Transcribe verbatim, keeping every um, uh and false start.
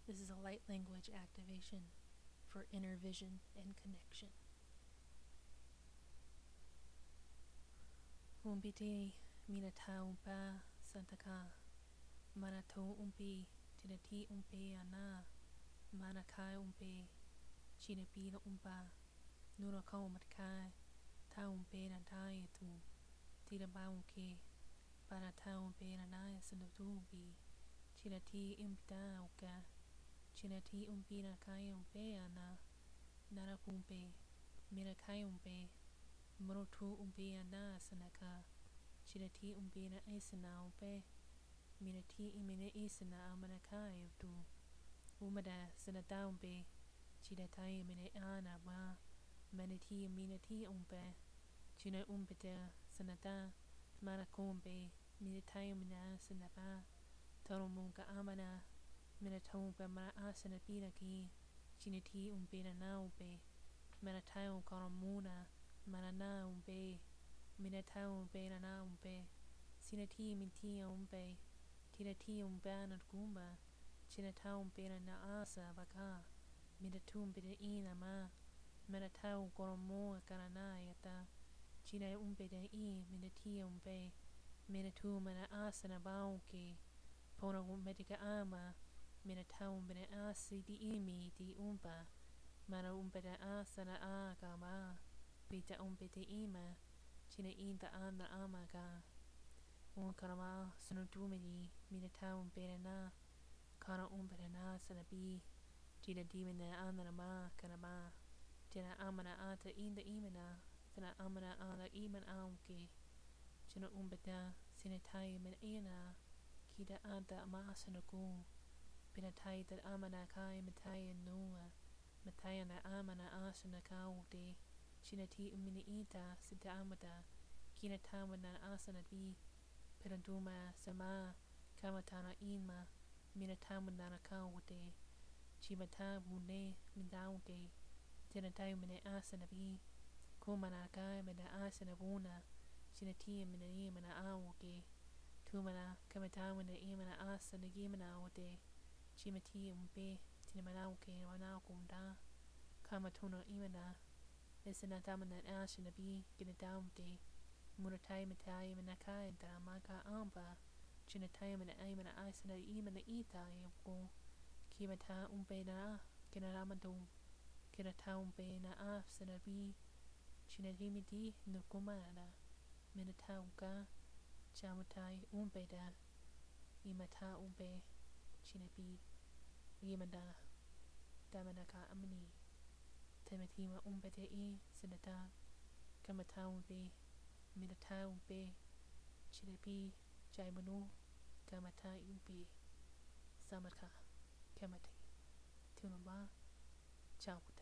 This is a light language activation for inner vision and connection. Umpiti minata umpa santaka manato umpi tinati umpe ana manakai umpe chinapina umpa nunakau matkai ta umpe nantai tu tidaba umke panata umpe nanai sanatu umpi chinati impita uka chinati umpi nakai umpe ana narakumpe mirakai umpe Morotu umpe ana sanaka Chinati umpe na isana umpe Minati imene isana amanaka yutu Umada sanata umpe Chinatai imene ana ma Manati minati umpe China umpeta sanata Manakumpe Minatai mina sanapa Toromunka amana Minatompa mana asana pinaki Chinati umpe na na umpe Manatai umkaramuna Manana umpe, minata umpe nana umpe, sinati minti umpe, tinati umbana kumba, chinata umpe nana asa vaka, minatu umpe ina ma, manata ukoromo karana yata, china umpe de i, minati umpe, minatu mana asa na bauke, pona umpedika ama, minata umpe asi di imi di umpa, mana umpe de asa na agama. Pita umpete ima China inta andra amaga Un karama sunutumini Minata umpere na Kana umpere na sanabi China dimina andra ma kanama China amana ata inda imana China amana ala iman aunke China umpeta Sinatai min ina Kita anta ama sanaku Pinatai that amana kai matai nua Matai na amana asana kaute Chinati umini ita sita amata Kinatamana asana bi Piranduma sama Kamatana inma Minatamana kawote Chimata mune mindaunke Tinatai mine asana bi Kumana kai mina asana buna Chinati mina imana awoke Tumana kamatamana imana asana gimana awote Chimati umpe Tinamanauke wanaukumda Kamatuna imana Isana tamana asana bi gina daunte Muratai matai manakai da maka amba Chinatai mana aimana asana imana ita yabko Kimata umpe na gina ramadum Kina taumpe na asana bi Chinatimiti nukumana Minata uka Chamatai umpe da Imata umpe Chinabi Yimanda Damanaka amani Tematima umpete i sinata Kamata umpe Minata umpe Chinabi Jaimanu Kamata umpe Samaka Kamate Tunamba Chawata